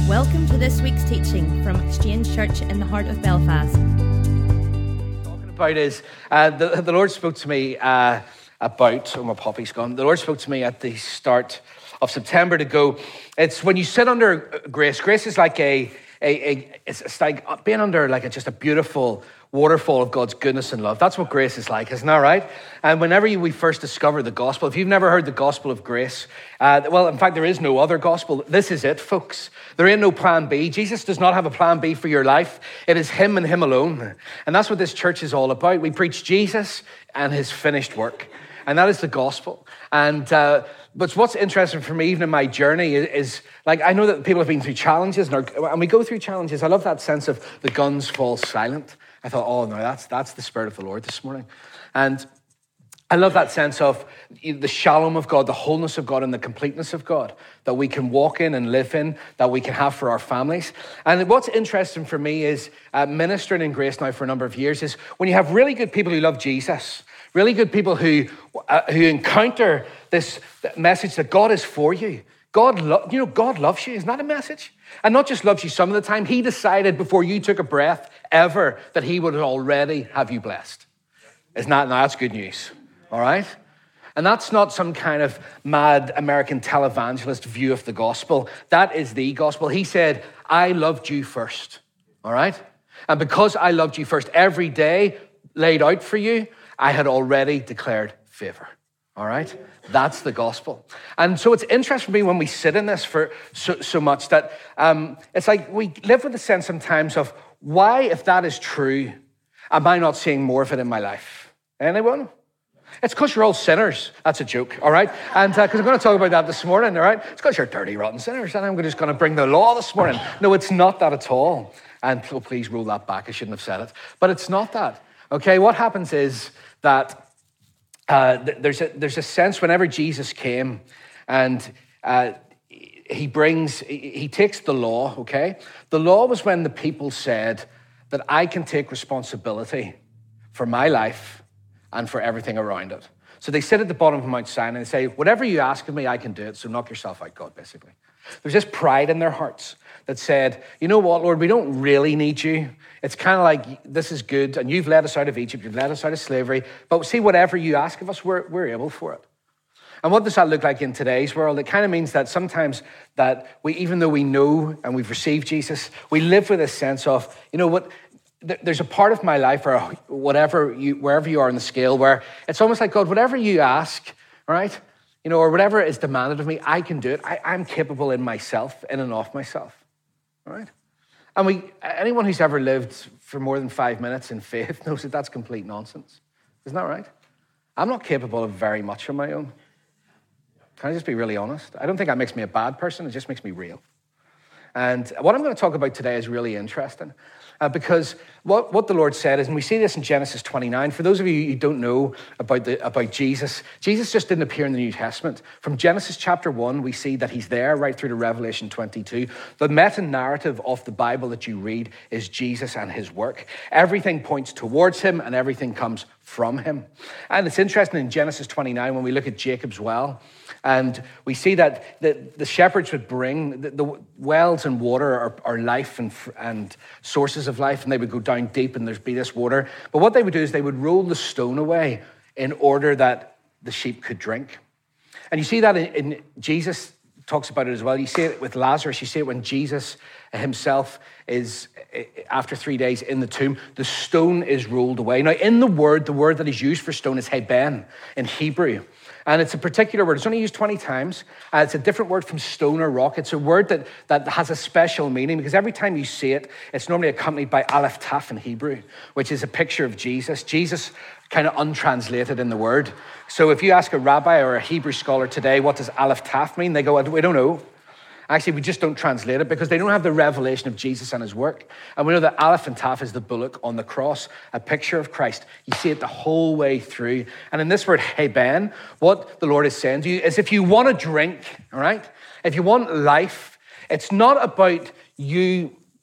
Welcome to this week's teaching from Exchange Church in the heart of Belfast. Talking about is the Lord spoke to me about. Oh, my puppy's gone. The Lord spoke to me at the start of September to go. It's when you sit under grace. Grace is like it's like being under like just a beautiful waterfall of God's goodness and love. That's what grace is like, isn't that right? And whenever we first discover the gospel, if you've never heard the gospel of grace, well, in fact, there is no other gospel. This is it, folks. There ain't no plan B. Jesus does not have a plan B for your life. It is him and him alone. And that's what this church is all about. We preach Jesus and his finished work. And that is the gospel. And but what's interesting for me, even in my journey, is like I know that people have been through challenges, and we go through challenges. I love that sense of the guns fall silent. I thought, oh no, that's the Spirit of the Lord this morning. And I love that sense of the shalom of God, the wholeness of God, and the completeness of God that we can walk in and live in, that we can have for our families. And what's interesting for me is ministering in grace now for a number of years is when you have really good people who love Jesus, really good people who encounter this message that God is for you. God loves you. Isn't that a message? And not just loves you some of the time. He decided before you took a breath ever that he would already have you blessed. Isn't that? Now that's good news. All right? And that's not some kind of mad American televangelist view of the gospel. That is the gospel. He said, I loved you first. All right? And because I loved you first, every day laid out for you, I had already declared favor. All right? That's the gospel. And so it's interesting for me when we sit in this for so much that it's like we live with a sense sometimes of why, if that is true, am I not seeing more of it in my life? Anyone? It's because you're all sinners. That's a joke, all right? And because I'm going to talk about that this morning, all right? It's because you're dirty, rotten sinners, and I'm just going to bring the law this morning. No, it's not that at all. And please roll that back. I shouldn't have said it. But it's not that, okay? What happens is that there's a sense whenever Jesus came and he takes the law, okay? The law was when the people said that I can take responsibility for my life and for everything around it. So they sit at the bottom of Mount Sinai and they say, whatever you ask of me, I can do it. So knock yourself out, God, basically. There's this pride in their hearts that said, you know what, Lord, we don't really need you. It's kind of like, this is good, and you've led us out of Egypt, you've led us out of slavery, but see, whatever you ask of us, we're able for it. And what does that look like in today's world? It kind of means that sometimes that we, even though we know and we've received Jesus, we live with a sense of, you know what, there's a part of my life or wherever you are on the scale where it's almost like, God, whatever you ask, right? You know, or whatever is demanded of me, I can do it. I'm capable in myself, in and of myself, all right? And anyone who's ever lived for more than 5 minutes in faith knows that that's complete nonsense. Isn't that right? I'm not capable of very much on my own. Can I just be really honest? I don't think that makes me a bad person. It just makes me real. And what I'm going to talk about today is really interesting because what the Lord said is, and we see this in Genesis 29. For those of you who don't know about Jesus, Jesus just didn't appear in the New Testament. From Genesis chapter 1, we see that he's there right through to Revelation 22. The meta-narrative of the Bible that you read is Jesus and his work. Everything points towards him and everything comes from him. And it's interesting in Genesis 29 when we look at Jacob's well, and we see that the shepherds would bring the wells and water are life and sources of life, and they would go down deep and there'd be this water. But what they would do is they would roll the stone away in order that the sheep could drink. And you see that in Jesus talks about it as well. You see it with Lazarus. You see it when Jesus himself is, after 3 days in the tomb, the stone is rolled away. Now, in the word that is used for stone is heben in Hebrew. And it's a particular word. It's only used 20 times. It's a different word from stone or rock. It's a word that has a special meaning because every time you see it, it's normally accompanied by aleph taf in Hebrew, which is a picture of Jesus. Jesus kind of untranslated in the word. So if you ask a rabbi or a Hebrew scholar today, what does aleph taf mean? They go, we don't know. Actually, we just don't translate it because they don't have the revelation of Jesus and his work. And we know that aleph and taf is the bullock on the cross, a picture of Christ. You see it the whole way through. And in this word, heben, what the Lord is saying to you is if you want to drink, all right, if you want life, it's not about you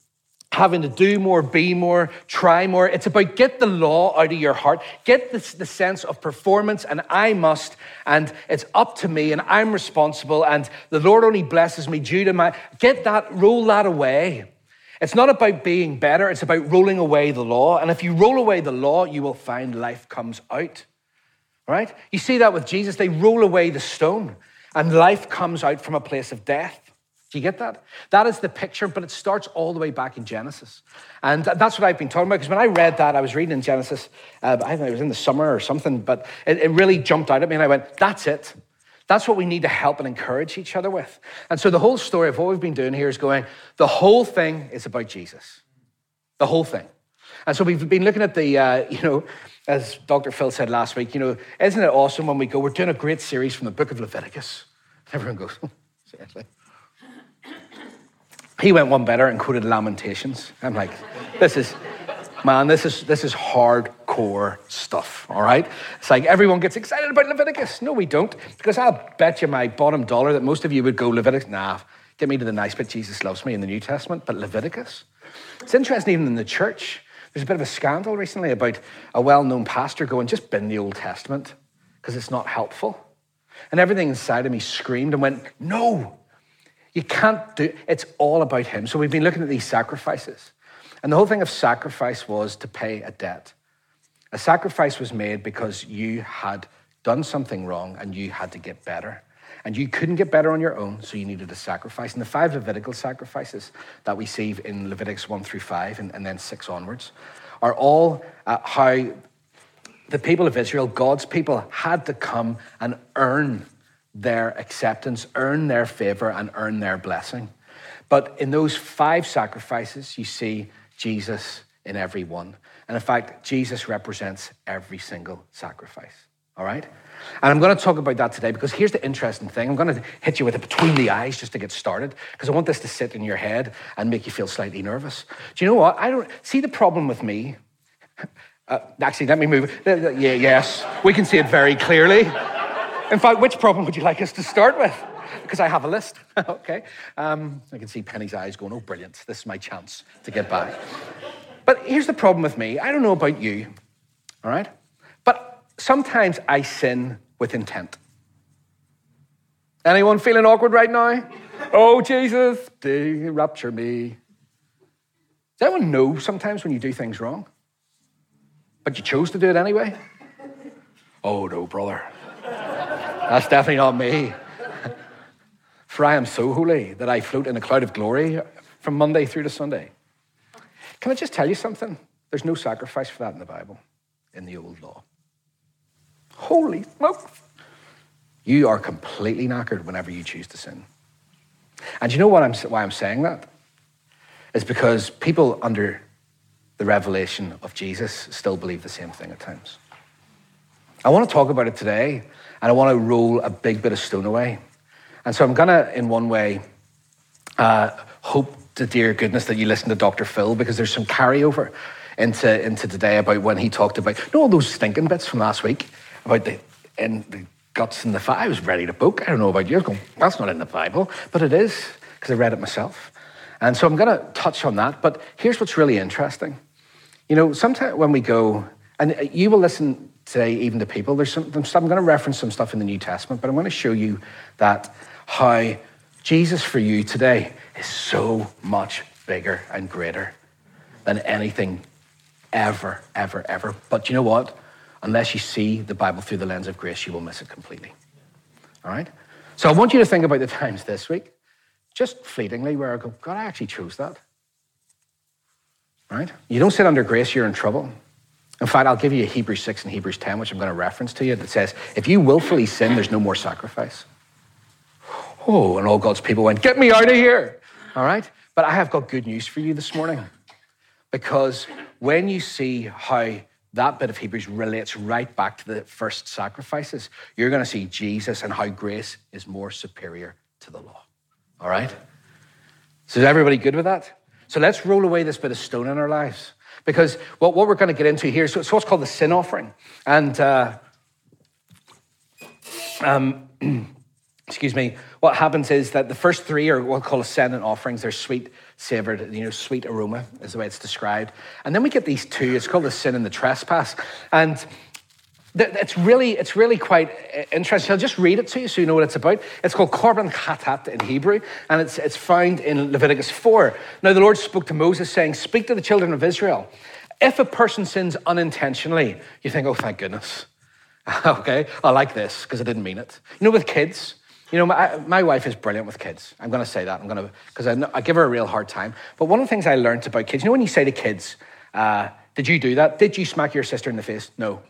having to do more, be more, try more. It's about get the law out of your heart. Get the sense of performance and I must, and it's up to me and I'm responsible and the Lord only blesses me due to my... roll that away. It's not about being better. It's about rolling away the law. And if you roll away the law, you will find life comes out. All right? You see that with Jesus. They roll away the stone and life comes out from a place of death. Do you get that? That is the picture, but it starts all the way back in Genesis. And that's what I've been talking about, because when I read that, I was reading in Genesis, I think it was in the summer or something, but it really jumped out at me and I went, that's it. That's what we need to help and encourage each other with. And so the whole story of what we've been doing here is going, the whole thing is about Jesus. The whole thing. And so we've been looking at the, as Dr. Phil said last week, isn't it awesome when we go, we're doing a great series from the book of Leviticus. Everyone goes, seriously? He went one better and quoted Lamentations. I'm like, this is hardcore stuff, all right? It's like everyone gets excited about Leviticus. No, we don't, because I'll bet you my bottom dollar that most of you would go, Leviticus, nah, get me to the nice bit, Jesus loves me in the New Testament, but Leviticus? It's interesting, even in the church, there's a bit of a scandal recently about a well-known pastor going, just bin the Old Testament, because it's not helpful. And everything inside of me screamed and went, no, you can't do, it's all about him. So we've been looking at these sacrifices. And the whole thing of sacrifice was to pay a debt. A sacrifice was made because you had done something wrong and you had to get better. And you couldn't get better on your own, so you needed a sacrifice. And the 5 Levitical sacrifices that we see in Leviticus 1-5 and then 6 onwards are all how the people of Israel, God's people, had to come and earn their acceptance, earn their favor, and earn their blessing. But in those 5 sacrifices, you see Jesus in every one. And in fact, Jesus represents every single sacrifice, all right? And I'm going to talk about that today because here's the interesting thing. I'm going to hit you with it between the eyes just to get started because I want this to sit in your head and make you feel slightly nervous. Do you know what? I don't see the problem with me. Actually, let me move. Yes, we can see it very clearly. In fact, which problem would you like us to start with? Because I have a list. Okay. I can see Penny's eyes going, oh, brilliant. This is my chance to get by. But here's the problem with me. I don't know about you, all right? But sometimes I sin with intent. Anyone feeling awkward right now? Oh, Jesus, do rapture me. Does anyone know sometimes when you do things wrong? But you chose to do it anyway? Oh, no, brother. That's definitely not me. For I am so holy that I float in a cloud of glory from Monday through to Sunday. Can I just tell you something? There's no sacrifice for that in the Bible, in the old law. Holy smokes. You are completely knackered whenever you choose to sin. And you know why I'm saying that? It's because people under the revelation of Jesus still believe the same thing at times. I want to talk about it today, and I want to roll a big bit of stone away. And so I'm going to, in one way, hope to dear goodness that you listen to Dr. Phil, because there's some carryover into today about when he talked about, all those stinking bits from last week, about the guts and the fat. I was ready to book. I don't know about you. I was going, that's not in the Bible, but it is, because I read it myself. And so I'm going to touch on that. But here's what's really interesting. Sometimes when we go, and you will listen today even to people, there's some stuff, I'm going to reference some stuff in the New Testament, but I'm going to show you that how Jesus for you today is so much bigger and greater than anything ever, ever, ever. But you know what? Unless you see the Bible through the lens of grace, you will miss it completely. All right? So I want you to think about the times this week, just fleetingly, where I go, God, I actually chose that. Right? You don't sit under grace, you're in trouble. In fact, I'll give you Hebrews 6 and Hebrews 10, which I'm going to reference to you, that says, if you willfully sin, there's no more sacrifice. Oh, and all God's people went, get me out of here. All right? But I have got good news for you this morning. Because when you see how that bit of Hebrews relates right back to the first sacrifices, you're going to see Jesus and how grace is more superior to the law. All right? So is everybody good with that? So let's roll away this bit of stone in our lives. Because what we're going to get into here, so it's what's called the sin offering. And what happens is that the first three are what we call ascendant offerings. They're sweet savored, sweet aroma is the way it's described. And then we get these two. It's called the sin and the trespass. And it's really quite interesting. I'll just read it to you so you know what it's about. It's called Korban Chatat in Hebrew, and it's found in Leviticus 4. Now the Lord spoke to Moses saying, speak to the children of Israel. If a person sins unintentionally, you think, oh, thank goodness. Okay, I like this because I didn't mean it. With kids, my wife is brilliant with kids. I'm going to say that. Because I give her a real hard time. But one of the things I learned about kids, when you say to kids, did you do that? Did you smack your sister in the face? No.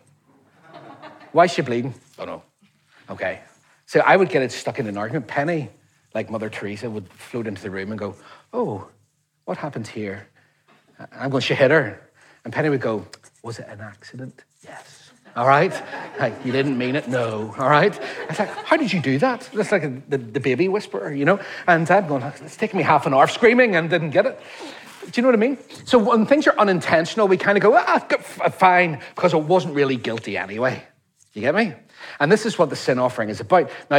Why is she bleeding? Oh, no. Okay. So I would get it stuck in an argument. Penny, like Mother Teresa, would float into the room and go, oh, what happened here? I'm going, she hit her. And Penny would go, was it an accident? Yes. All right? Like, you didn't mean it? No. All right? It's like, how did you do that? That's like the baby whisperer, And I'm going, it's taken me half an hour screaming and didn't get it. Do you know what I mean? So when things are unintentional, we kind of go, fine, because it wasn't really guilty anyway. You get me? And this is what the sin offering is about. Now,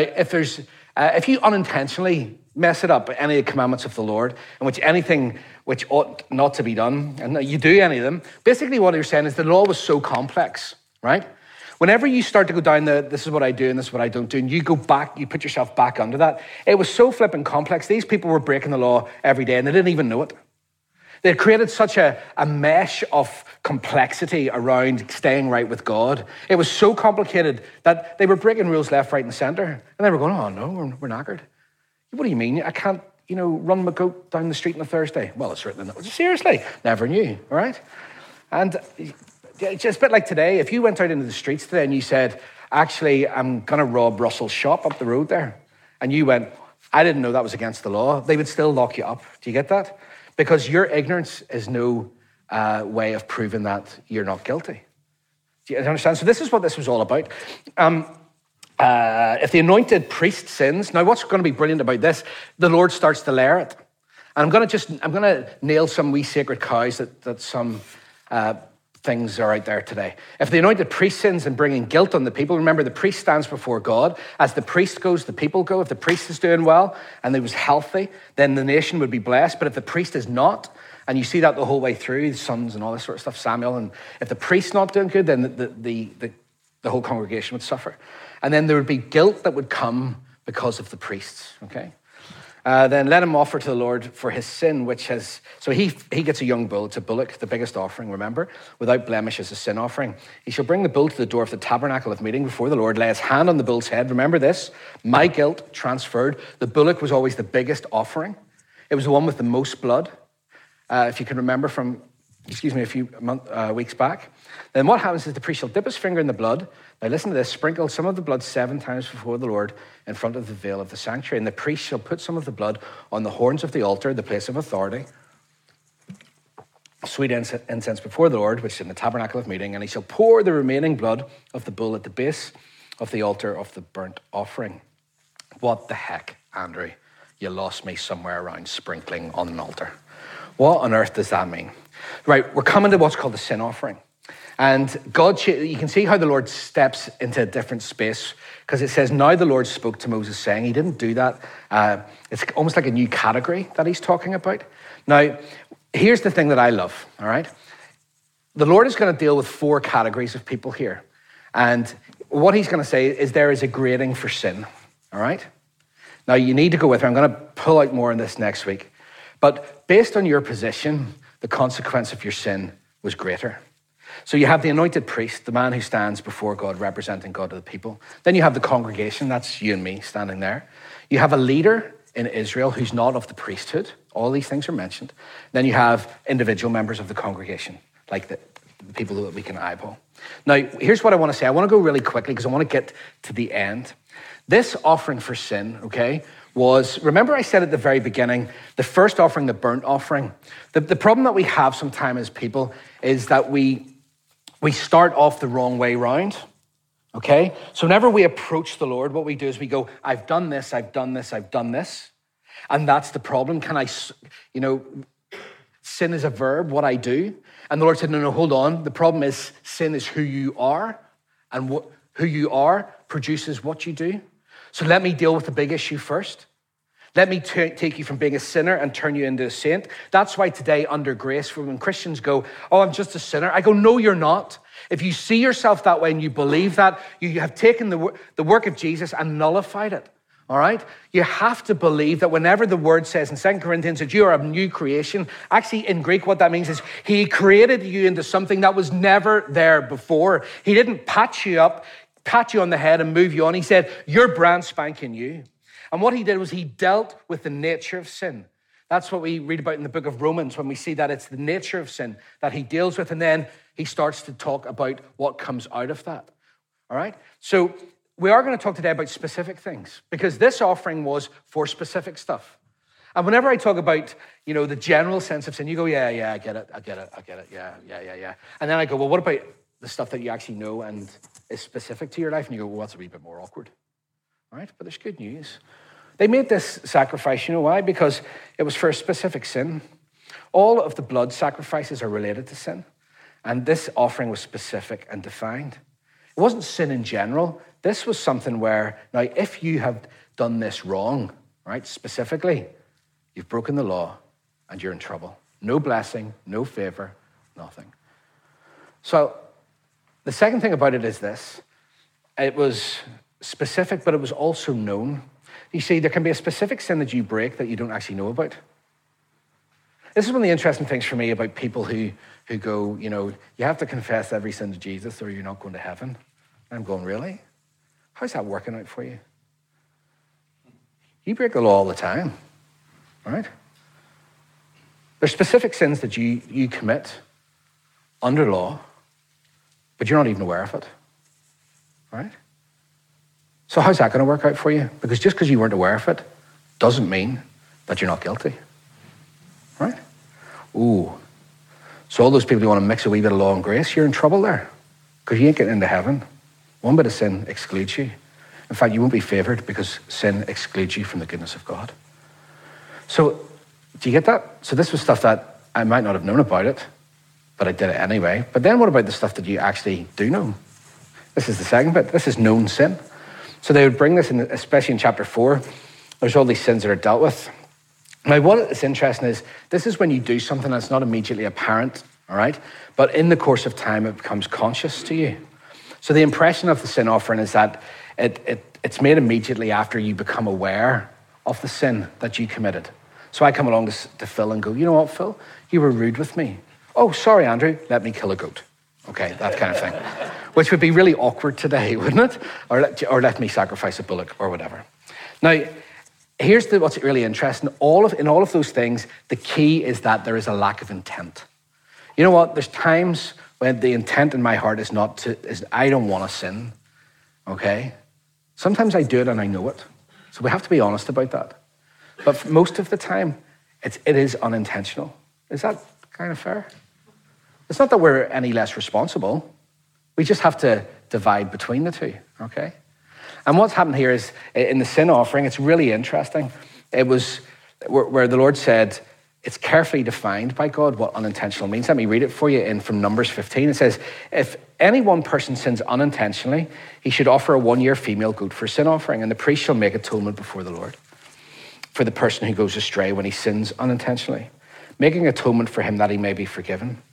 if you unintentionally mess it up, any of the commandments of the Lord, in which anything which ought not to be done, and you do any of them, basically what you're saying is the law was so complex, right? Whenever you start to go down this is what I do and this is what I don't do, and you go back, you put yourself back under that, it was so flipping complex. These people were breaking the law every day and they didn't even know it. They had created such a mesh of complexity around staying right with God. It was so complicated that they were breaking rules left, right, and center. And they were going, oh, no, we're knackered. What do you mean? I can't, run my goat down the street on a Thursday. Well, it's written in it. Seriously, never knew, all right? And it's just a bit like today. If you went out into the streets today and you said, actually, I'm going to rob Russell's shop up the road there, and you went, I didn't know that was against the law, they would still lock you up. Do you get that? Because your ignorance is no way of proving that you're not guilty. Do you understand? So this is what this was all about. If the anointed priest sins, now what's going to be brilliant about this, the Lord starts to layer it. And I'm going to nail some wee sacred cows that some things are out there today. If the anointed priest sins and bringing guilt on the people, remember the priest stands before God. As the priest goes, the people go. If the priest is doing well and he was healthy, then the nation would be blessed. But if the priest is not, and you see that the whole way through, the sons and all this sort of stuff, Samuel, and if the priest's not doing good, then the whole congregation would suffer. And then there would be guilt that would come because of the priests, okay? Then let him offer to the Lord for his sin, so he gets a young bull. It's a bullock, the biggest offering, remember, without blemish as a sin offering. He shall bring the bull to the door of the tabernacle of meeting before the Lord, lay his hand on the bull's head. Remember this, my guilt transferred. The bullock was always the biggest offering. It was the one with the most blood. If you can remember from, a few weeks back. Then what happens is the priest shall dip his finger in the blood. Now listen to this, sprinkle some of the blood 7 times before the Lord in front of the veil of the sanctuary. And the priest shall put some of the blood on the horns of the altar, the place of authority, sweet incense before the Lord, which is in the tabernacle of meeting, and he shall pour the remaining blood of the bull at the base of the altar of the burnt offering. What the heck, Andrew? You lost me somewhere around sprinkling on an altar. What on earth does that mean? Right, we're coming to what's called the sin offering. And God, you can see how the Lord steps into a different space, because it says, now the Lord spoke to Moses saying, he didn't do that. It's almost like a new category that he's talking about. Now, here's the thing that I love, all right? The Lord is going to deal with 4 categories of people here. And what he's going to say is there is a grading for sin, all right? Now, you need to go with me. I'm going to pull out more on this next week. But based on your position, the consequence of your sin was greater. So you have the anointed priest, the man who stands before God, representing God to the people. Then you have the congregation, that's you and me standing there. You have a leader in Israel who's not of the priesthood. All these things are mentioned. Then you have individual members of the congregation, like the people that we can eyeball. Now, here's what I want to say. I want to go really quickly because I want to get to the end. This offering for sin, okay, remember I said at the very beginning, the first offering, the burnt offering. The problem that we have sometimes as people is that we start off the wrong way round, okay? So whenever we approach the Lord, what we do is we go, I've done this, I've done this, I've done this. And that's the problem. Sin is a verb, what I do. And the Lord said, no, hold on. The problem is sin is who you are. And who you are produces what you do. So let me deal with the big issue first. Let me take you from being a sinner and turn you into a saint. That's why today under grace, when Christians go, oh, I'm just a sinner, I go, no, you're not. If you see yourself that way and you believe that, you have taken the work of Jesus and nullified it. All right? You have to believe that whenever the word says in 2 Corinthians that you are a new creation, actually in Greek what that means is he created you into something that was never there before. He didn't pat you up, pat you on the head and move you on. He said, you're brand spanking new. And what he did was he dealt with the nature of sin. That's what we read about in the book of Romans when we see that it's the nature of sin that he deals with. And then he starts to talk about what comes out of that. All right? So we are going to talk today about specific things because this offering was for specific stuff. And whenever I talk about, the general sense of sin, you go, yeah, I get it, yeah. And then I go, well, what about the stuff that you actually know and is specific to your life? And you go, well, that's a wee bit more awkward. All right? But there's good news. They made this sacrifice, you know why? Because it was for a specific sin. All of the blood sacrifices are related to sin. And this offering was specific and defined. It wasn't sin in general. This was something where, now, if you have done this wrong, right, specifically, you've broken the law and you're in trouble. No blessing, no favor, nothing. So the second thing about it is this. It was specific, but it was also known. You see, there can be a specific sin that you break that you don't actually know about. This is one of the interesting things for me about people who go, you have to confess every sin to Jesus or you're not going to heaven. And I'm going, really? How's that working out for you? You break the law all the time, right? There's specific sins that you commit under law, but you're not even aware of it, right? So how's that going to work out for you? Because just because you weren't aware of it doesn't mean that you're not guilty, right? Ooh. So all those people who want to mix a wee bit of law and grace, you're in trouble there because you ain't getting into heaven. One bit of sin excludes you. In fact, you won't be favored because sin excludes you from the goodness of God. So do you get that? So this was stuff that I might not have known about it, but I did it anyway. But then what about the stuff that you actually do know? This is the second bit. This is known sin. So they would bring this in, especially in chapter 4. There's all these sins that are dealt with. Now, what is interesting is this is when you do something that's not immediately apparent, all right? But in the course of time, it becomes conscious to you. So the impression of the sin offering is that it's made immediately after you become aware of the sin that you committed. So I come along to Phil and go, you know what, Phil? You were rude with me. Oh, sorry, Andrew. Let me kill a goat. Okay, that kind of thing. Which would be really awkward today, wouldn't it? Or let me sacrifice a bullock or whatever. Now, here's what's really interesting. In all of those things, the key is that there is a lack of intent. You know what? There's times when the intent in my heart is I don't want to sin, okay? Sometimes I do it and I know it. So we have to be honest about that. But for most of the time, it is unintentional. Is that kind of fair? It's not that we're any less responsible. We just have to divide between the two, okay? And what's happened here is, in the sin offering, it's really interesting. It was where the Lord said, it's carefully defined by God what unintentional means. Let me read it for you from Numbers 15. It says, if any one person sins unintentionally, he should offer a 1-year female goat for sin offering, and the priest shall make atonement before the Lord for the person who goes astray when he sins unintentionally, making atonement for him that he may be forgiven.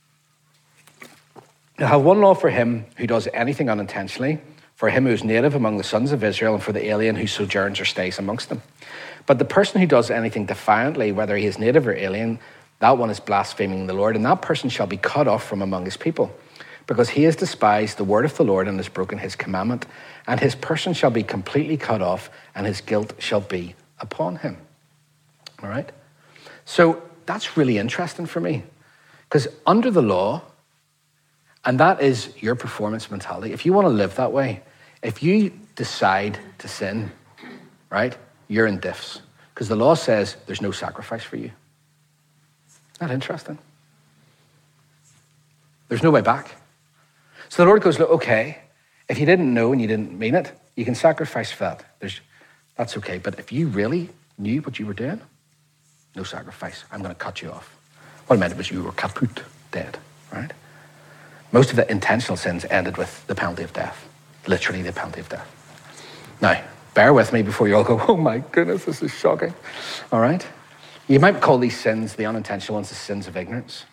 Now, have one law for him who does anything unintentionally, for him who is native among the sons of Israel, and for the alien who sojourns or stays amongst them. But the person who does anything defiantly, whether he is native or alien, that one is blaspheming the Lord, and that person shall be cut off from among his people, because he has despised the word of the Lord and has broken his commandment, and his person shall be completely cut off, and his guilt shall be upon him. All right? So that's really interesting for me, because under the law, and that is your performance mentality. If you want to live that way, if you decide to sin, right, you're in diffs. Because the law says there's no sacrifice for you. Isn't that interesting? There's no way back. So the Lord goes, look, okay, if you didn't know and you didn't mean it, you can sacrifice for that. That's okay. But if you really knew what you were doing, no sacrifice. I'm going to cut you off. What I meant was you were kaput, dead, right? Most of the intentional sins ended with the penalty of death. Literally the penalty of death. Now, bear with me before you all go, oh my goodness, this is shocking. All right? You might call these sins, the unintentional ones, the sins of ignorance.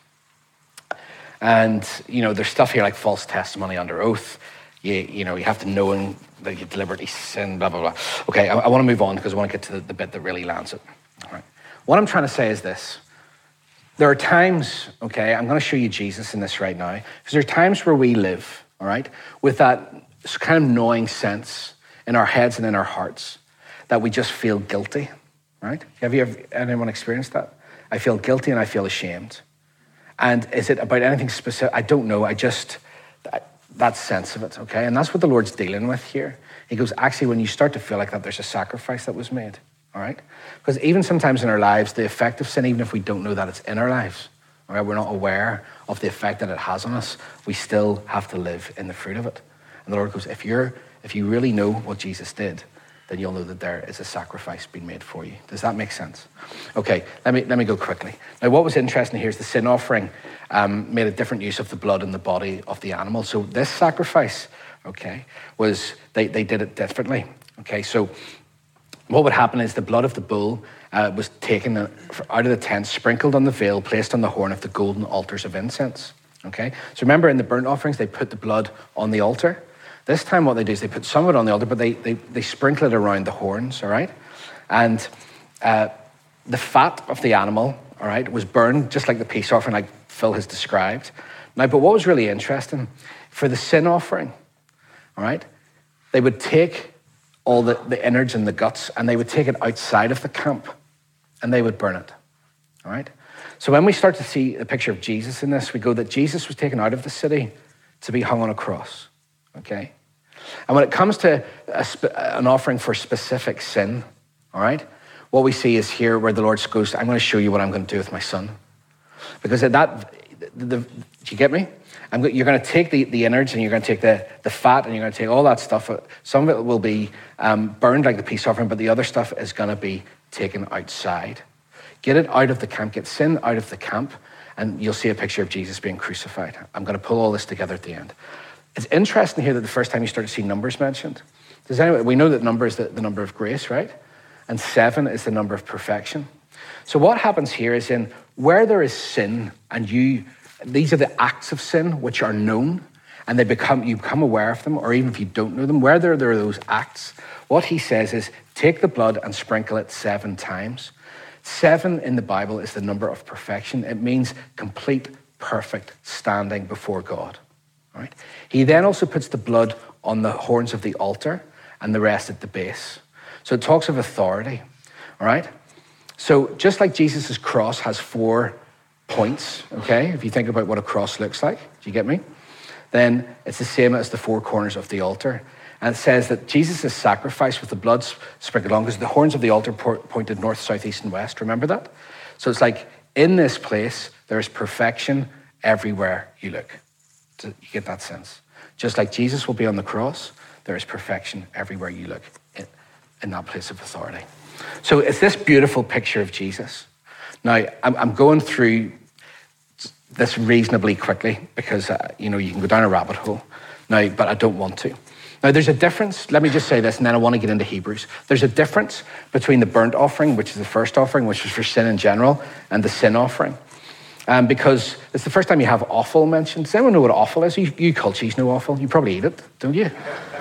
And, there's stuff here like false testimony under oath. You have to know that you deliberately sin, blah, blah, blah. Okay, I want to move on because I want to get to the bit that really lands it. All right. What I'm trying to say is this. There are times, okay, I'm going to show you Jesus in this right now, because there are times where we live, all right, with that kind of gnawing sense in our heads and in our hearts that we just feel guilty, right? Have you ever, anyone experienced that? I feel guilty and I feel ashamed. And is it about anything specific? I don't know. That sense of it, okay? And that's what the Lord's dealing with here. He goes, actually, when you start to feel like that, there's a sacrifice that was made, all right? Because even sometimes in our lives, the effect of sin, even if we don't know that it's in our lives, all right, we're not aware of the effect that it has on us, we still have to live in the fruit of it. And the Lord goes, if you really know what Jesus did, then you'll know that there is a sacrifice being made for you. Does that make sense? Okay, let me go quickly. Now, what was interesting here is the sin offering made a different use of the blood and the body of the animal. So this sacrifice, okay, was, they did it differently. Okay, so what would happen is the blood of the bull was taken out of the tent, sprinkled on the veil, placed on the horn of the golden altars of incense. Okay, so remember in the burnt offerings, they put the blood on the altar. This time what they do is they put some of it on the altar, but they sprinkle it around the horns, all right? And the fat of the animal, all right, was burned just like the peace offering, like Phil has described. Now, but what was really interesting, for the sin offering, all right, they would take all the innards and the guts, and they would take it outside of the camp, and they would burn it, all right? So when we start to see the picture of Jesus in this, we go that Jesus was taken out of the city to be hung on a cross, okay? And when it comes to an offering for specific sin, all right, what we see is here where the Lord goes, I'm going to show you what I'm going to do with my son. Because do you get me? You're going to take the innards and you're going to take the fat and you're going to take all that stuff. Some of it will be burned like the peace offering, but the other stuff is going to be taken outside. Get it out of the camp, get sin out of the camp, and you'll see a picture of Jesus being crucified. I'm going to pull all this together at the end. It's interesting here that the first time you start to see numbers mentioned. We know that number is the number of grace, right? And 7 is the number of perfection. So what happens here is in where there is sin, and these are the acts of sin which are known, and you become aware of them, or even if you don't know them, where there are those acts, what he says is take the blood and sprinkle it 7 times. 7 in the Bible is the number of perfection. It means complete, perfect standing before God. All right? He then also puts the blood on the horns of the altar and the rest at the base. So it talks of authority. All right? So just like Jesus' cross has 4 points, okay, if you think about what a cross looks like, do you get me? Then it's the same as the 4 corners of the altar. And it says that Jesus' sacrifice with the blood sprinkled on, because the horns of the altar pointed north, south, east, and west. Remember that? So it's like in this place, there is perfection everywhere you look. You get that sense? Just like Jesus will be on the cross, there is perfection everywhere you look in that place of authority. So it's this beautiful picture of Jesus. Now, I'm going through this reasonably quickly because, you can go down a rabbit hole now, but I don't want to. Now, there's a difference. Let me just say this, and then I want to get into Hebrews. There's a difference between the burnt offering, which is the first offering, which is for sin in general, and the sin offering. Because it's the first time you have offal mentioned. Does anyone know what offal is? You culties know offal. You probably eat it, don't you?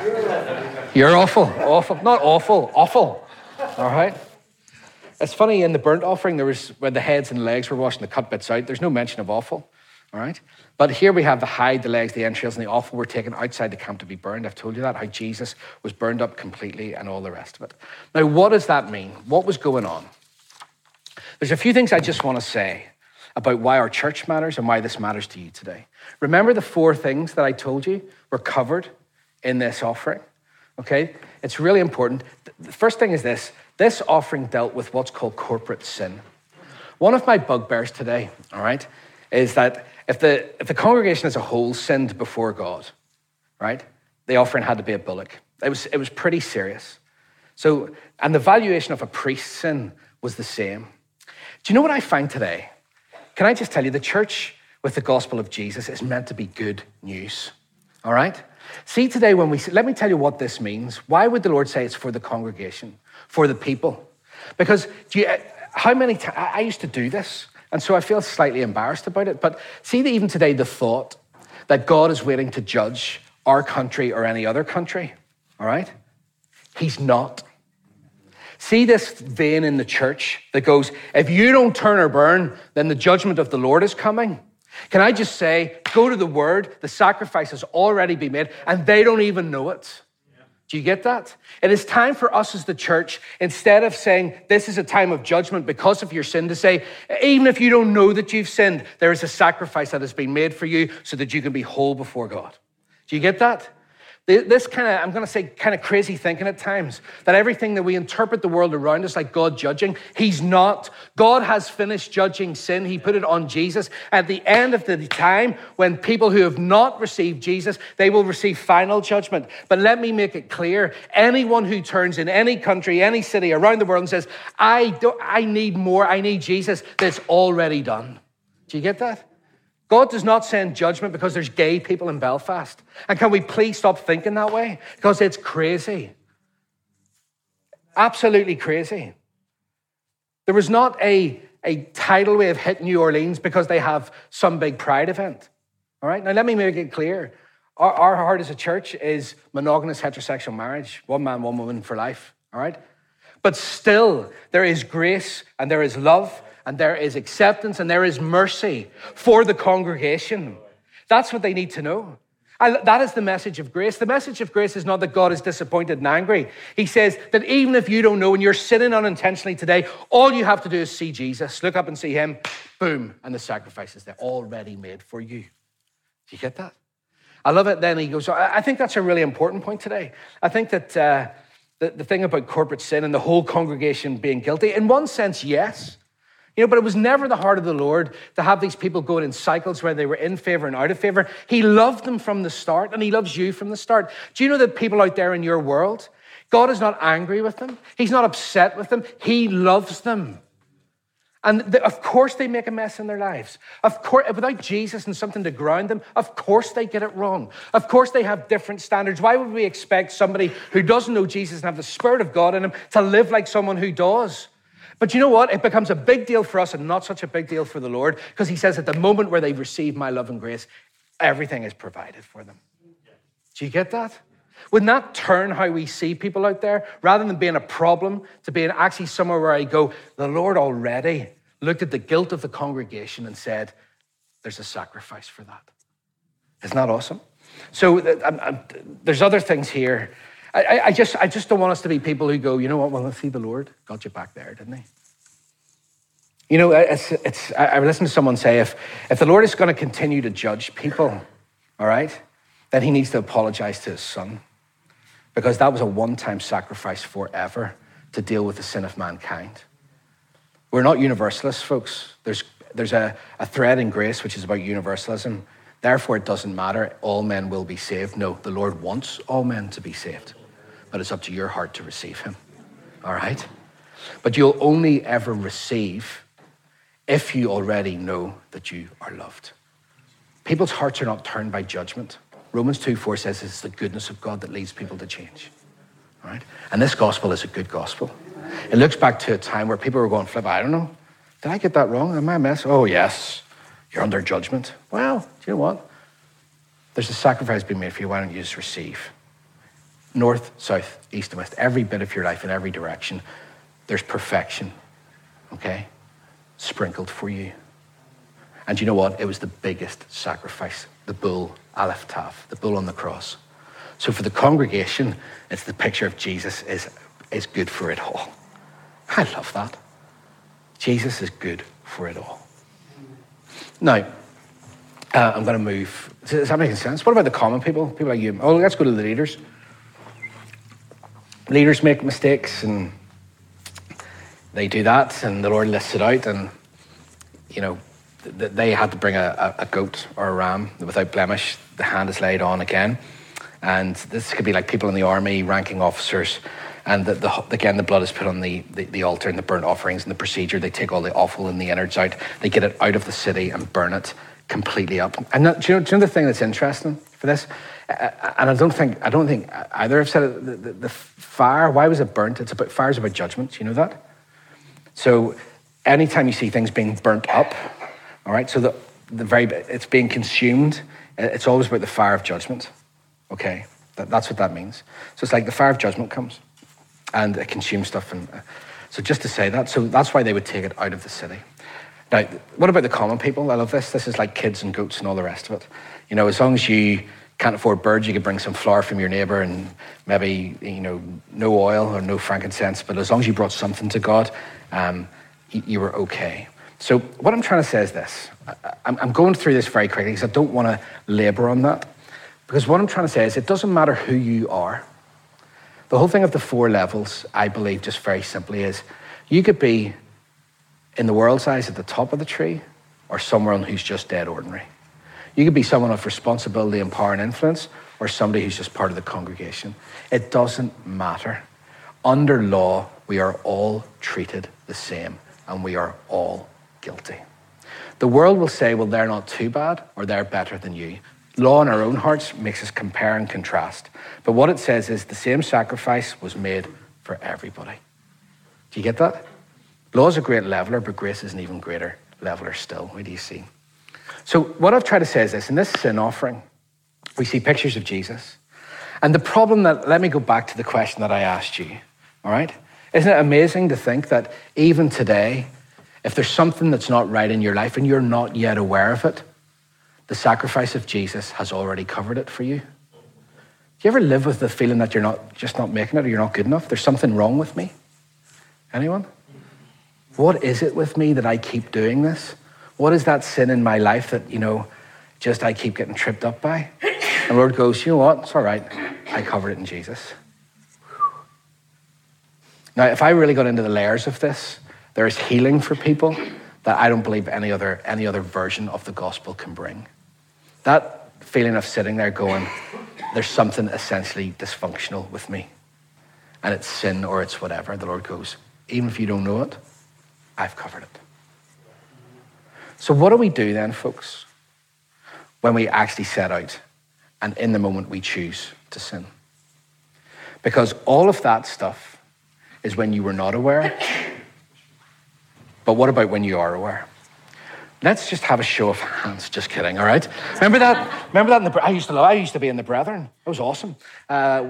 You're awful. Not awful, offal. All right? It's funny, in the burnt offering, there was, where the heads and legs were washed and the cut bits out, there's no mention of offal. All right? But here we have the hide, the legs, the entrails, and the offal were taken outside the camp to be burned. I've told you that, how Jesus was burned up completely and all the rest of it. Now, what does that mean? What was going on? There's a few things I just want to say about why our church matters and why this matters to you today. Remember the 4 things that I told you were covered in this offering? Okay? It's really important. The first thing is this. This offering dealt with what's called corporate sin. One of my bugbears today, all right, is that if the congregation as a whole sinned before God, right, the offering had to be a bullock. It was pretty serious. So, and the valuation of a priest's sin was the same. Do you know what I find today? Can I just tell you, the church with the gospel of Jesus is meant to be good news, all right? See, today when let me tell you what this means. Why would the Lord say it's for the congregation, for the people? Because how many times, I used to do this, and so I feel slightly embarrassed about it, but see that even today the thought that God is waiting to judge our country or any other country, all right? He's not. See this vein in the church that goes, if you don't turn or burn, then the judgment of the Lord is coming. Can I just say, go to the word, the sacrifice has already been made, and they don't even know it. Do you get that? It is time for us as the church, instead of saying this is a time of judgment because of your sin, to say, even if you don't know that you've sinned, there is a sacrifice that has been made for you so that you can be whole before God. Do you get that? This kind of, I'm going to say kind of crazy thinking at times, that everything that we interpret the world around us like God judging, he's not. God has finished judging sin. He put it on Jesus. At the end of the time, when people who have not received Jesus, they will receive final judgment. But let me make it clear, anyone who turns in any country, any city around the world and says, I need more, I need Jesus, that's already done. Do you get that? God does not send judgment because there's gay people in Belfast. And can we please stop thinking that way? Because it's crazy. Absolutely crazy. There was not a tidal wave hit New Orleans because they have some big pride event. All right? Now, let me make it clear. Our heart as a church is monogamous heterosexual marriage, one man, one woman for life. All right? But still, there is grace and there is love and there is acceptance, and there is mercy for the congregation. That's what they need to know. That is the message of grace. The message of grace is not that God is disappointed and angry. He says that even if you don't know and you're sinning unintentionally today, all you have to do is see Jesus, look up and see him, boom, and the sacrifice is there, already made for you. Do you get that? I love it. Then he goes, I think that's a really important point today. I think that the thing about corporate sin and the whole congregation being guilty, in one sense, yes. But it was never the heart of the Lord to have these people going in cycles where they were in favor and out of favor. He loved them from the start, and he loves you from the start. Do you know that people out there in your world, God is not angry with them. He's not upset with them. He loves them. And of course they make a mess in their lives. Of course, without Jesus and something to ground them, of course they get it wrong. Of course they have different standards. Why would we expect somebody who doesn't know Jesus and have the Spirit of God in him to live like someone who does? But you know what? It becomes a big deal for us and not such a big deal for the Lord, because he says at the moment where they receive my love and grace, everything is provided for them. Do you get that? Wouldn't that turn how we see people out there, rather than being a problem, to being actually somewhere where I go, the Lord already looked at the guilt of the congregation and said, there's a sacrifice for that. Isn't that awesome? So there's other things here. I just don't want us to be people who go, you know what, well, let's see, the Lord got you back there, didn't he? I listened to someone say, if the Lord is going to continue to judge people, all right, then he needs to apologize to his son, because that was a one-time sacrifice forever to deal with the sin of mankind. We're not universalists, folks. There's a thread in grace which is about universalism. Therefore, it doesn't matter. All men will be saved. No, the Lord wants all men to be saved. But it's up to your heart to receive him. All right? But you'll only ever receive if you already know that you are loved. People's hearts are not turned by judgment. Romans 2:4 says it's the goodness of God that leads people to change. All right? And this gospel is a good gospel. It looks back to a time where people were going, Flip, I don't know. Did I get that wrong? Am I a mess? Oh, yes. You're under judgment. Well, do you know what? There's a sacrifice being made for you. Why don't you just receive? North, south, east, and west, every bit of your life in every direction, there's perfection, okay? Sprinkled for you. And you know what? It was the biggest sacrifice, the bull, Aleph Tav, the bull on the cross. So for the congregation, it's the picture of Jesus is good for it all. I love that. Jesus is good for it all. Now, I'm going to move. Does that make sense? What about the common people? People like you. Oh, let's go to the leaders. Leaders make mistakes, and they do that, and the Lord lists it out, and, you know, they had to bring a goat or a ram without blemish. The hand is laid on again. And this could be like people in the army, ranking officers, and again, the blood is put on the altar and the burnt offerings and the procedure. They take all the offal and the innards out. They get it out of the city and burn it completely up. And do you know the thing that's interesting for this And I don't think either have said it. The fire, why was it burnt? Fire's about judgment. You know that? So anytime you see things being burnt up, all right, so it's being consumed, it's always about the fire of judgment. Okay, that's what that means. So it's like the fire of judgment comes and it consumes stuff. And so just to say that, so that's why they would take it out of the city. Now, what about the common people? I love this. This is like kids and goats and all the rest of it. You know, as long as you can't afford birds, you could bring some flour from your neighbor and maybe, you know, no oil or no frankincense. But as long as you brought something to God, you were okay. So what I'm trying to say is this. I'm going through this very quickly because I don't want to labor on that. Because what I'm trying to say is it doesn't matter who you are. The whole thing of the 4 levels, I believe, just very simply is you could be, in the world's eyes, at the top of the tree or someone who's just dead ordinary. You could be someone of responsibility and power and influence or somebody who's just part of the congregation. It doesn't matter. Under law, we are all treated the same and we are all guilty. The world will say, well, they're not too bad or they're better than you. Law in our own hearts makes us compare and contrast. But what it says is the same sacrifice was made for everybody. Do you get that? Law is a great leveler, but grace is an even greater leveler still. What do you see? So what I've tried to say is this. In this sin offering, we see pictures of Jesus. And the problem let me go back to the question that I asked you, all right? Isn't it amazing to think that even today, if there's something that's not right in your life and you're not yet aware of it, the sacrifice of Jesus has already covered it for you? Do you ever live with the feeling that you're not making it or you're not good enough? There's something wrong with me? Anyone? What is it with me that I keep doing this? What is that sin in my life that, you know, just I keep getting tripped up by? And the Lord goes, you know what? It's all right. I covered it in Jesus. Now, if I really got into the layers of this, there is healing for people that I don't believe any other version of the gospel can bring. That feeling of sitting there going, there's something essentially dysfunctional with me, and it's sin or it's whatever, the Lord goes, even if you don't know it, I've covered it. So what do we do then, folks, when we actually set out and in the moment we choose to sin? Because all of that stuff is when you were not aware. But what about when you are aware? Let's just have a show of hands. Just kidding, all right? Remember that? I used to be in the Brethren. It was awesome. There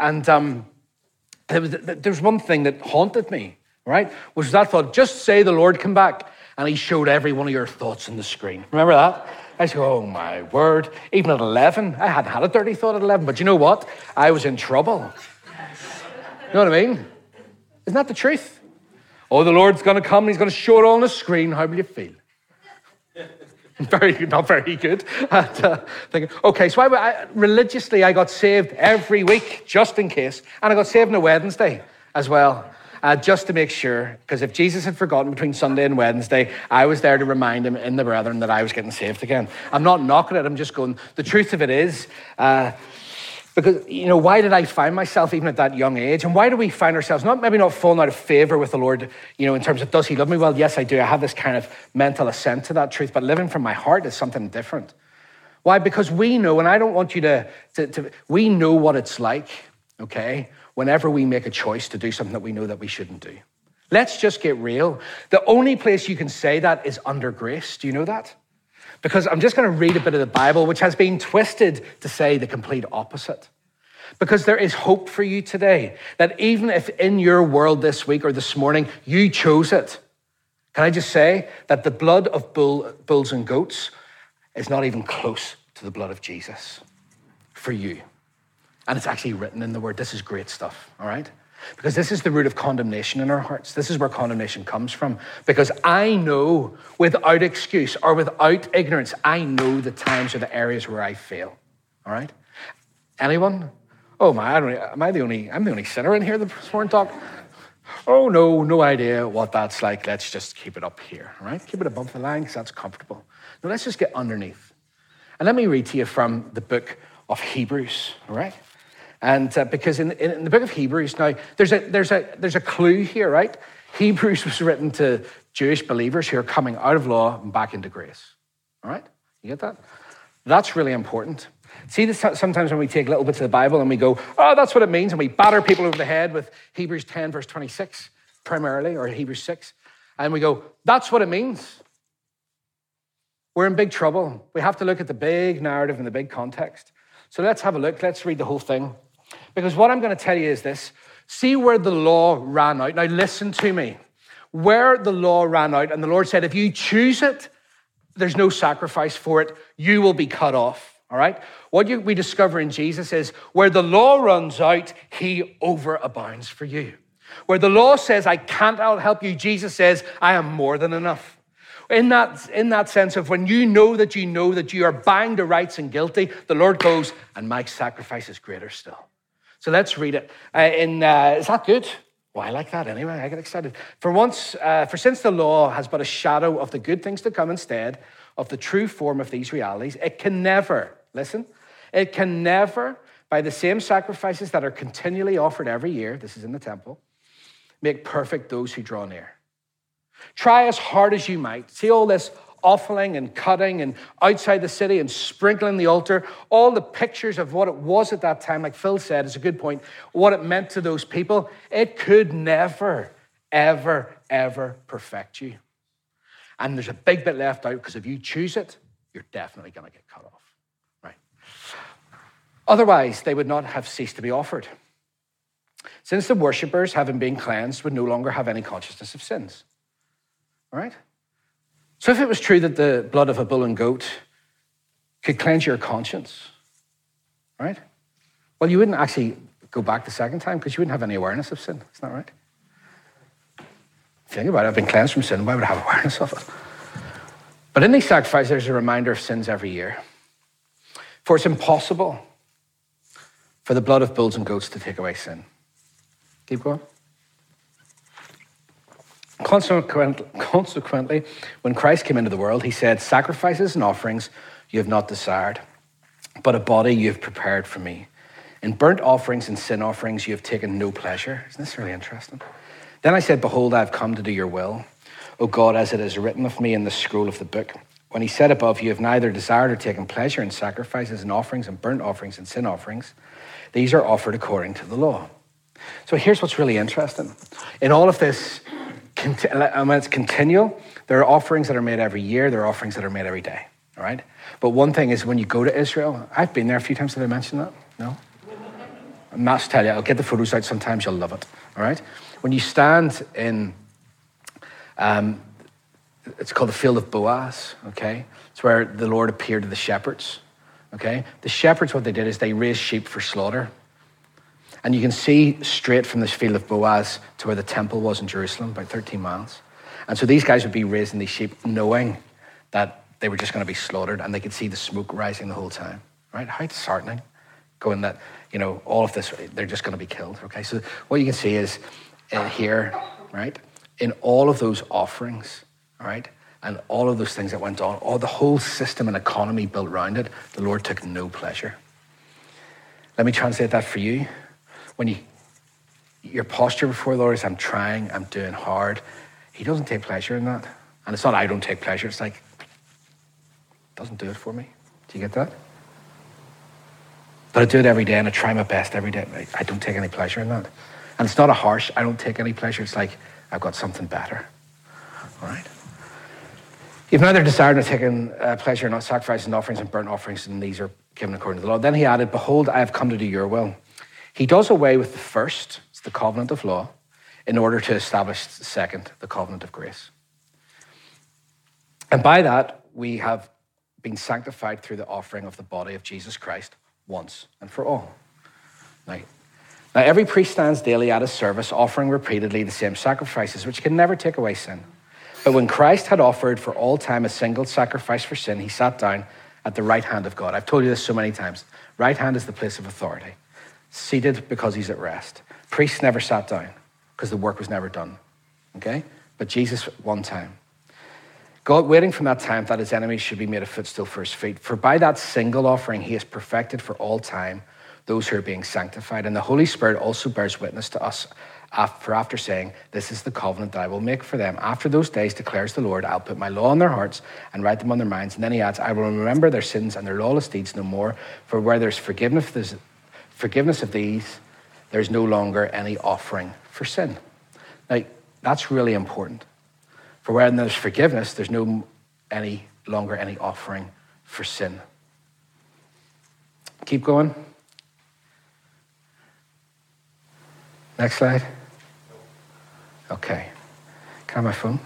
was one thing that haunted me, right? Was that thought, just say the Lord come back. And he showed every one of your thoughts on the screen. Remember that? I said, oh my word. Even at 11, I hadn't had a dirty thought at 11. But you know what? I was in trouble. You know what I mean? Isn't that the truth? Oh, the Lord's going to come and he's going to show it all on the screen. How will you feel? Not very good. Okay, so religiously I got saved every week, just in case. And I got saved on a Wednesday as well, just to make sure. Because if Jesus had forgotten between Sunday and Wednesday, I was there to remind him in the Brethren that I was getting saved again. I'm not knocking it. I'm just going, the truth of it is, because, you know, why did I find myself even at that young age? And why do we find ourselves maybe not falling out of favor with the Lord, you know, in terms of, does he love me? Well, yes, I do. I have this kind of mental assent to that truth, but living from my heart is something different. Why? Because we know, and I don't want you we know what it's like, okay, whenever we make a choice to do something that we know that we shouldn't do. Let's just get real. The only place you can say that is under grace. Do you know that? Because I'm just going to read a bit of the Bible, which has been twisted to say the complete opposite. Because there is hope for you today, that even if in your world this week or this morning, you chose it, can I just say that the blood of bulls and goats is not even close to the blood of Jesus for you. And it's actually written in the word. This is great stuff, all right? Because this is the root of condemnation in our hearts. This is where condemnation comes from. Because I know without excuse or without ignorance, I know the times or the areas where I fail. All right? Anyone? Oh my, I'm the only sinner in here this morning, Doc? Oh no idea what that's like. Let's just keep it up here. All right? Keep it above the line because that's comfortable. Now let's just get underneath. And let me read to you from the book of Hebrews. All right? And because in the book of Hebrews, now there's a clue here, right? Hebrews was written to Jewish believers who are coming out of law and back into grace. All right? You get that? That's really important. See, this, sometimes when we take little bits of the Bible and we go, oh, that's what it means, and we batter people over the head with Hebrews 10, verse 26, primarily, or Hebrews 6, and we go, that's what it means. We're in big trouble. We have to look at the big narrative and the big context. So let's have a look. Let's read the whole thing. Because what I'm going to tell you is this. See where the law ran out. Now listen to me. Where the law ran out, and the Lord said, if you choose it, there's no sacrifice for it. You will be cut off. All right? What we discover in Jesus is where the law runs out, he overabounds for you. Where the law says, I can't help you, Jesus says, I am more than enough. In that sense of when you know that you are bound to rights and guilty, the Lord goes, and my sacrifice is greater still. So let's read it. Is that good? Well, I like that anyway. I get excited. For since the law has but a shadow of the good things to come instead of the true form of these realities, it can never, by the same sacrifices that are continually offered every year, this is in the temple, make perfect those who draw near. Try as hard as you might. See all this offering and cutting and outside the city and sprinkling the altar, all the pictures of what it was at that time, like Phil said, is a good point, what it meant to those people. It could never, ever, ever perfect you. And there's a big bit left out because if you choose it, you're definitely going to get cut off. Right? Otherwise, they would not have ceased to be offered. Since the worshippers, having been cleansed, would no longer have any consciousness of sins. All right? So if it was true that the blood of a bull and goat could cleanse your conscience, right? Well, you wouldn't actually go back the second time because you wouldn't have any awareness of sin. Isn't that right? Think about it. I've been cleansed from sin. Why would I have awareness of it? But in these sacrifices, there's a reminder of sins every year. For it's impossible for the blood of bulls and goats to take away sin. Keep going. Consequently, when Christ came into the world, he said, sacrifices and offerings you have not desired, but a body you have prepared for me. In burnt offerings and sin offerings you have taken no pleasure. Isn't this really interesting? Then I said, behold, I have come to do your will, O God, as it is written of me in the scroll of the book. When he said above, you have neither desired or taken pleasure in sacrifices and offerings and burnt offerings and sin offerings. These are offered according to the law. So here's what's really interesting. In all of this, when it's continual, there are offerings that are made every year. There are offerings that are made every day, all right? But one thing is when you go to Israel, I've been there a few times. Did I mention that? No? I must tell you, I'll get the photos out sometimes. You'll love it, all right? When you stand in, it's called the Field of Boaz, okay? It's where the Lord appeared to the shepherds, okay? The shepherds, what they did is they raised sheep for slaughter. And you can see straight from this Field of Boaz to where the temple was in Jerusalem, about 13 miles. And so these guys would be raising these sheep knowing that they were just going to be slaughtered, and they could see the smoke rising the whole time, right? How disheartening, going that, all of this, they're just going to be killed, okay? So what you can see is here, right? In all of those offerings, all right? And all of those things that went on, all the whole system and economy built around it, the Lord took no pleasure. Let me translate that for you. When your posture before the Lord is, I'm trying, I'm doing hard, he doesn't take pleasure in that. And it's not I don't take pleasure, it's like, doesn't do it for me. Do you get that? But I do it every day and I try my best every day. I don't take any pleasure in that. And it's not a harsh, I don't take any pleasure. It's like, I've got something better. All right? You've neither desired nor taken pleasure, not sacrifices and offerings and burnt offerings, and these are given according to the law. Then he added, behold, I have come to do your will. He does away with the first, it's the covenant of law, in order to establish the second, the covenant of grace. And by that, we have been sanctified through the offering of the body of Jesus Christ once and for all. Now every priest stands daily at his service, offering repeatedly the same sacrifices, which can never take away sin. But when Christ had offered for all time a single sacrifice for sin, he sat down at the right hand of God. I've told you this so many times. Right hand is the place of authority. Seated because he's at rest. Priests never sat down because the work was never done. Okay? But Jesus one time. God waiting from that time that his enemies should be made a footstool for his feet. For by that single offering he has perfected for all time those who are being sanctified. And the Holy Spirit also bears witness to us For after saying, this is the covenant that I will make for them. After those days, declares the Lord, I'll put my law in their hearts and write them on their minds. And then he adds, I will remember their sins and their lawless deeds no more. For where there's forgiveness of these, there's no longer any offering for sin. Now, that's really important. For where there's forgiveness, there's no any longer any offering for sin. Keep going. Next slide. Okay. Can I have my phone?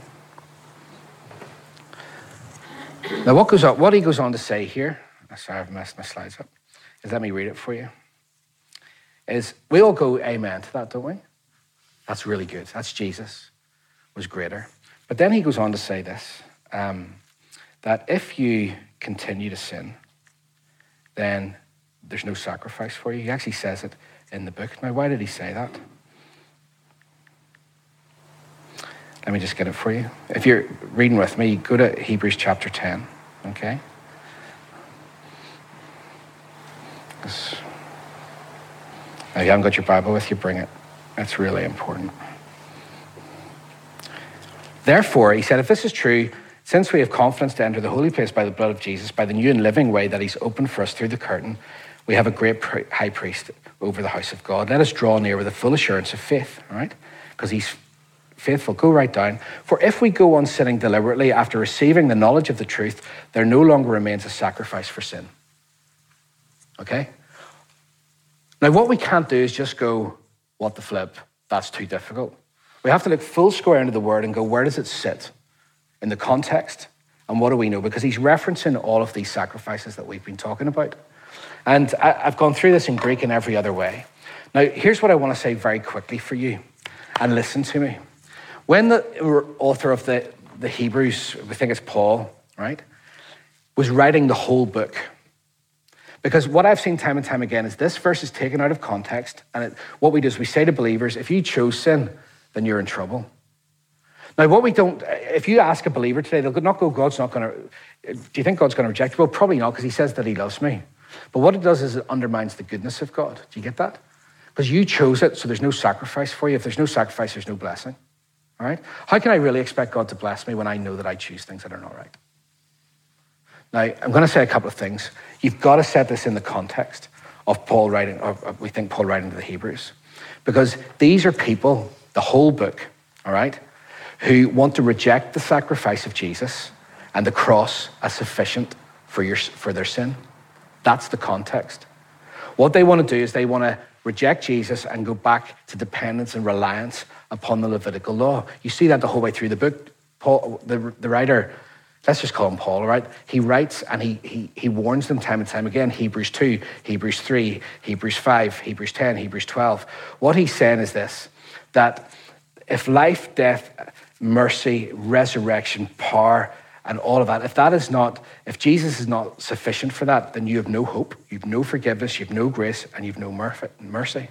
Now what he goes on to say here, sorry, I've messed my slides up, is let me read it for you. Is we all go amen to that, don't we? That's really good. That's Jesus was greater. But then he goes on to say this, that if you continue to sin, then there's no sacrifice for you. He actually says it in the book. Now, why did he say that? Let me just get it for you. If you're reading with me, go to Hebrews chapter 10, okay? Now, if you haven't got your Bible with you, bring it. That's really important. Therefore, he said, if this is true, since we have confidence to enter the holy place by the blood of Jesus, by the new and living way that he's opened for us through the curtain, we have a great high priest over the house of God. Let us draw near with a full assurance of faith, all right? Because he's faithful. Go right down. For if we go on sinning deliberately after receiving the knowledge of the truth, there no longer remains a sacrifice for sin. Okay? Now, what we can't do is just go, what the flip? That's too difficult. We have to look full square into the word and go, where does it sit in the context? And what do we know? Because he's referencing all of these sacrifices that we've been talking about. And I've gone through this in Greek and every other way. Now, here's what I want to say very quickly for you. And listen to me. When the author of the Hebrews, we think it's Paul, right, was writing the whole book, because what I've seen time and time again is this verse is taken out of context, and what we do is we say to believers, if you chose sin, then you're in trouble. Now, if you ask a believer today, they'll not go, God's not going to, do you think God's going to reject you? Well, probably not, because he says that he loves me. But what it does is it undermines the goodness of God. Do you get that? Because you chose it, so there's no sacrifice for you. If there's no sacrifice, there's no blessing. All right? How can I really expect God to bless me when I know that I choose things that are not right? Now, I'm going to say a couple of things. You've got to set this in the context of Paul writing, or we think Paul writing to the Hebrews. Because these are people, the whole book, all right, who want to reject the sacrifice of Jesus and the cross as sufficient for their sin. That's the context. What they want to do is they want to reject Jesus and go back to dependence and reliance upon the Levitical law. You see that the whole way through the book. Paul, the writer, let's just call him Paul, all right? He writes and he warns them time and time again. Hebrews 2, Hebrews 3, Hebrews 5, Hebrews 10, Hebrews 12. What he's saying is this, that if life, death, mercy, resurrection, power, and all of that, if Jesus is not sufficient for that, then you have no hope, you have no forgiveness, you have no grace, and you have no mercy.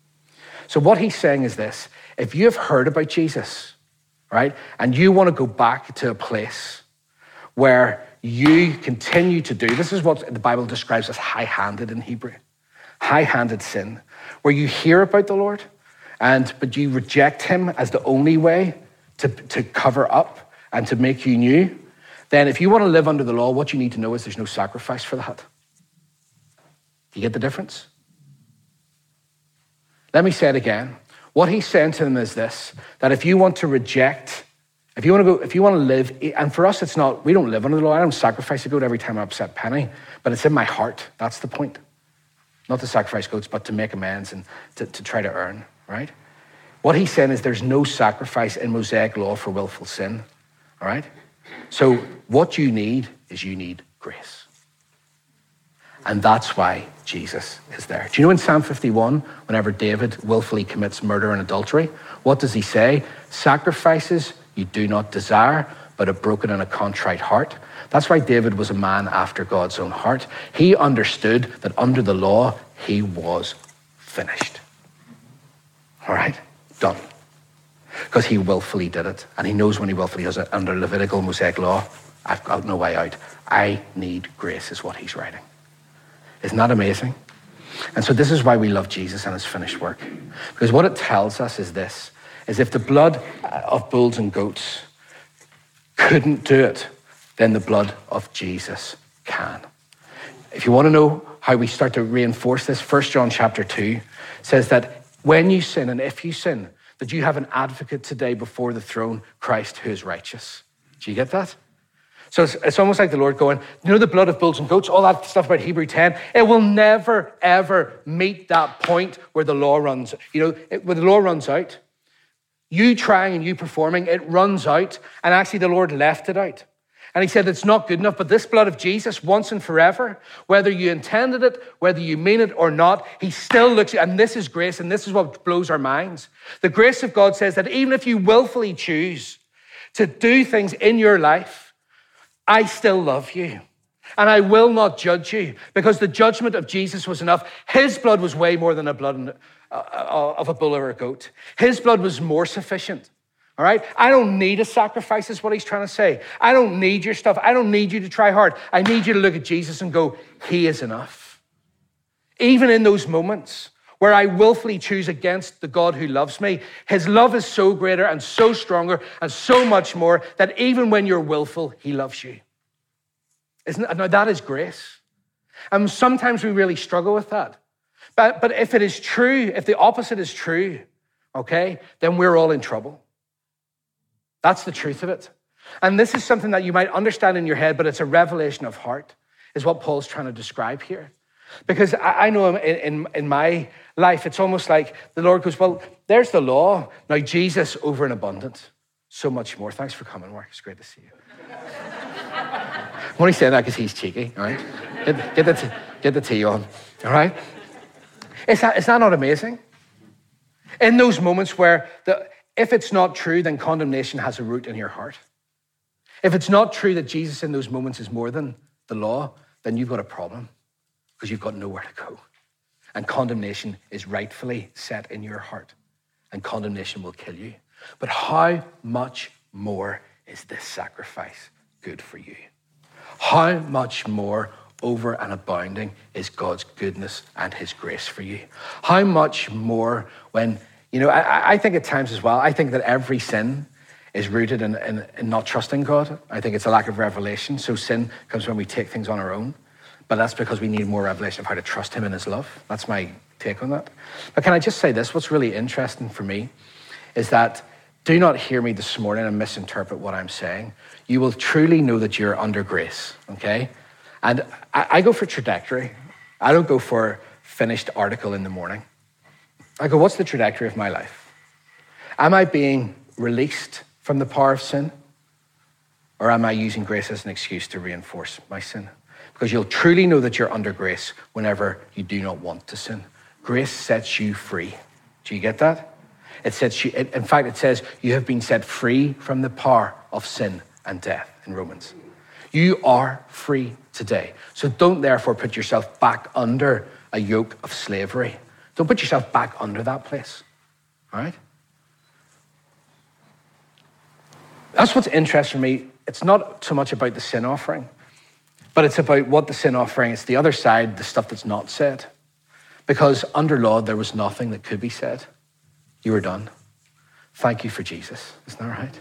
So what he's saying is this, if you have heard about Jesus, right, and you want to go back to a place where you continue to do, this is what the Bible describes as high-handed in Hebrew, high-handed sin, where you hear about the Lord, but you reject him as the only way to cover up and to make you new, then if you want to live under the law, what you need to know is there's no sacrifice for that. Do you get the difference? Let me say it again. What he's saying to them is this, that if you want to reject, if you want to live, and for us it's not, we don't live under the law. I don't sacrifice a goat every time I upset Penny, but it's in my heart. That's the point. Not to sacrifice goats, but to make amends and to try to earn, right? What he's saying is there's no sacrifice in Mosaic law for willful sin, all right? So what you need is grace. And that's why Jesus is there. Do you know in Psalm 51, whenever David willfully commits murder and adultery, what does he say? Sacrifices you do not desire, but a broken and a contrite heart. That's why David was a man after God's own heart. He understood that under the law, he was finished. All right? Done. Because he willfully did it. And he knows when he willfully does it under Levitical Mosaic law, I've got no way out. I need grace is what he's writing. Isn't that amazing? And so this is why we love Jesus and his finished work. Because what it tells us is this, is if the blood of bulls and goats couldn't do it, then the blood of Jesus can. If you want to know how we start to reinforce this, 1 John chapter 2 says that when you sin and if you sin, that you have an advocate today before the throne, Christ who is righteous. Do you get that? So it's almost like the Lord going, you know, the blood of bulls and goats, all that stuff about Hebrew 10, it will never, ever meet that point where the law runs. When the law runs out, you trying and you performing, it runs out. And actually the Lord left it out. And he said, it's not good enough, but this blood of Jesus, once and forever, whether you intended it, whether you mean it or not, he still looks, and this is grace, and this is what blows our minds. The grace of God says that even if you willfully choose to do things in your life, I still love you. And I will not judge you, because the judgment of Jesus was enough. His blood was way more than the blood of a bull or a goat. His blood was more sufficient. All right? I don't need a sacrifice is what he's trying to say. I don't need your stuff. I don't need you to try hard. I need you to look at Jesus and go, he is enough. Even in those moments where I willfully choose against the God who loves me, his love is so greater and so stronger and so much more that even when you're willful, he loves you. Now that is grace. And sometimes we really struggle with that. But if it is true, if the opposite is true, okay, then we're all in trouble. That's the truth of it. And this is something that you might understand in your head, but it's a revelation of heart, is what Paul's trying to describe here. Because I know in my life, it's almost like the Lord goes, well, there's the law. Now Jesus over and abundant. So much more. Thanks for coming, Mark. It's great to see you. I'm only saying that because he's cheeky, all right? Get the tea on, all right? Is that not amazing? In those moments where if it's not true, then condemnation has a root in your heart. If it's not true that Jesus in those moments is more than the law, then you've got a problem because you've got nowhere to go. And condemnation is rightfully set in your heart, and condemnation will kill you. But how much more is this sacrifice good for you? How much more over and abounding is God's goodness and his grace for you? How much more when, I think at times as well, I think that every sin is rooted in not trusting God. I think it's a lack of revelation. So sin comes when we take things on our own. But that's because we need more revelation of how to trust him in his love. That's my take on that. But can I just say this? What's really interesting for me is that do not hear me this morning and misinterpret what I'm saying. You will truly know that you're under grace, okay? And I go for trajectory. I don't go for finished article in the morning. I go, what's the trajectory of my life? Am I being released from the power of sin? Or am I using grace as an excuse to reinforce my sin? Because you'll truly know that you're under grace whenever you do not want to sin. Grace sets you free. Do you get that? It sets you, in fact, it says you have been set free from the power of sin and death in Romans. You are free today. So don't therefore put yourself back under a yoke of slavery. Don't put yourself back under that place. All right? That's what's interesting for me. It's not so much about the sin offering, but it's about what the sin offering is. The other side, the stuff that's not said. Because under law, there was nothing that could be said. You were done. Thank you for Jesus. Isn't that right?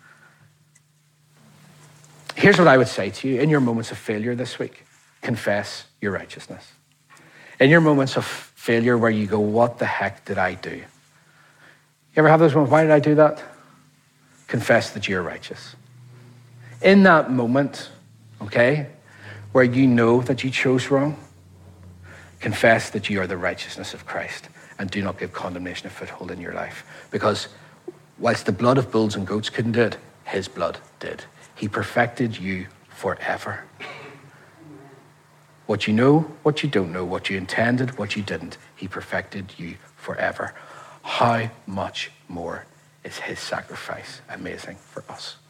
Here's what I would say to you. In your moments of failure this week, confess your righteousness. In your moments of failure where you go, what the heck did I do? You ever have those moments? Why did I do that? Confess that you're righteous. In that moment, okay, where you know that you chose wrong, confess that you are the righteousness of Christ and do not give condemnation a foothold in your life. Because whilst the blood of bulls and goats couldn't do it, his blood did. He perfected you forever. What you know, what you don't know, what you intended, what you didn't, he perfected you forever. How much more is his sacrifice amazing for us?